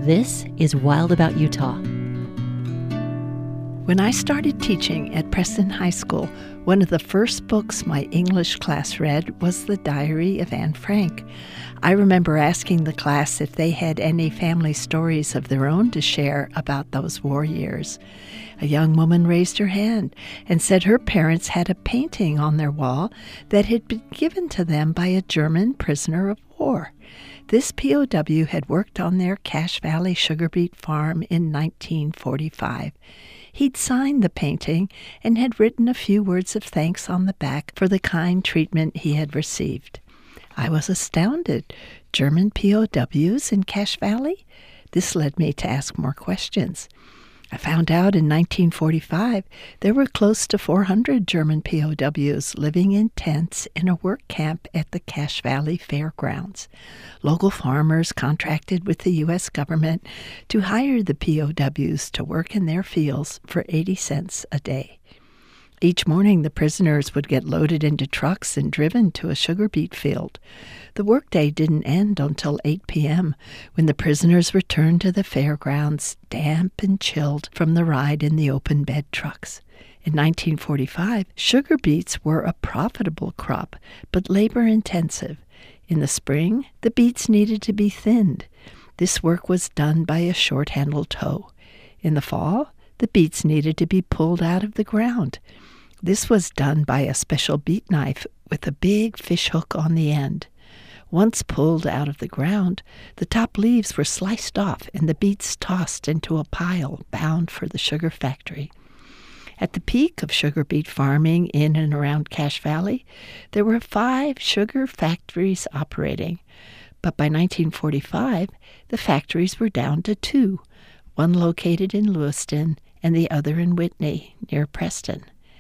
This is Wild About Utah. When I started teaching at Preston High School, one of the first books my English class read was The Diary of Anne Frank. I remember asking the class if they had any family stories of their own to share about those war years. A young woman raised her hand and said her parents had a painting on their wall that had been given to them by a German prisoner of war. This POW had worked on their Cache Valley sugar beet farm in 1945. He'd signed the painting and had written a few words of thanks on the back for the kind treatment he had received. I was astounded. German POWs in Cache Valley? This led me to ask more questions. I found out in 1945 there were close to 400 German POWs living in tents in a work camp at the Cache Valley Fairgrounds. Local farmers contracted with the U.S. government to hire the POWs to work in their fields for 80 cents a day. Each morning, the prisoners would get loaded into trucks and driven to a sugar beet field. The workday didn't end until 8 p.m., when the prisoners returned to the fairgrounds, damp and chilled from the ride in the open-bed trucks. In 1945, sugar beets were a profitable crop, but labor-intensive. In the spring, the beets needed to be thinned. This work was done by a short-handled hoe. In the fall, the beets needed to be pulled out of the ground. This was done by a special beet knife with a big fish hook on the end. Once pulled out of the ground, the top leaves were sliced off and the beets tossed into a pile bound for the sugar factory. At the peak of sugar beet farming in and around Cache Valley, there were 5 sugar factories operating. But by 1945, the factories were down to 2, one located in Lewiston and the other in Whitney, near Preston.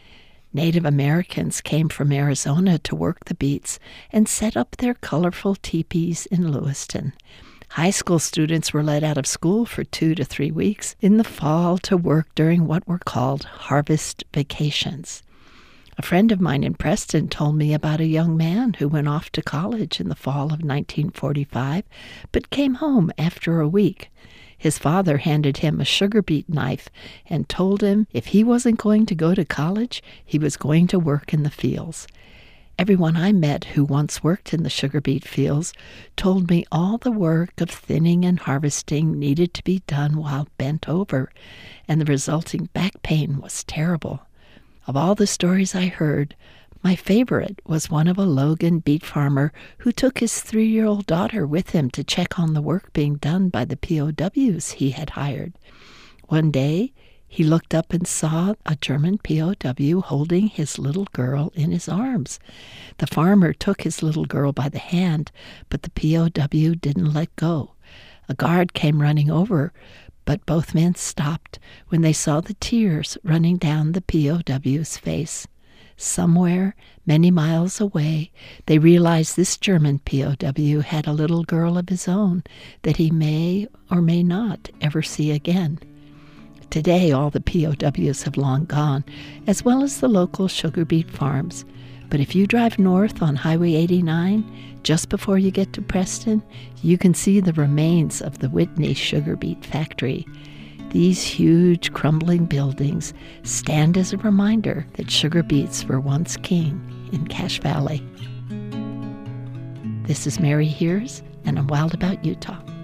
Native Americans came from Arizona to work the beets and set up their colorful teepees in Lewiston. High school students were let out of school for 2 to 3 weeks in the fall to work during what were called harvest vacations. A friend of mine in Preston told me about a young man who went off to college in the fall of 1945, but came home after a week. His father handed him a sugar beet knife and told him if he wasn't going to go to college, he was going to work in the fields. Everyone I met who once worked in the sugar beet fields told me all the work of thinning and harvesting needed to be done while bent over, and the resulting back pain was terrible. Of all the stories I heard, my favorite was one of a Logan beet farmer who took his 3-year-old daughter with him to check on the work being done by the POWs he had hired. One day, he looked up and saw a German POW holding his little girl in his arms. The farmer took his little girl by the hand, but the POW didn't let go. A guard came running over, but both men stopped when they saw the tears running down the POW's face. Somewhere, many miles away, they realized this German POW had a little girl of his own that he may or may not ever see again. Today, all the POWs have long gone, as well as the local sugar beet farms. But if you drive north on Highway 89, just before you get to Preston, you can see the remains of the Whitney sugar beet factory. These huge, crumbling buildings stand as a reminder that sugar beets were once king in Cache Valley. This is Mary Hears, and I'm Wild About Utah.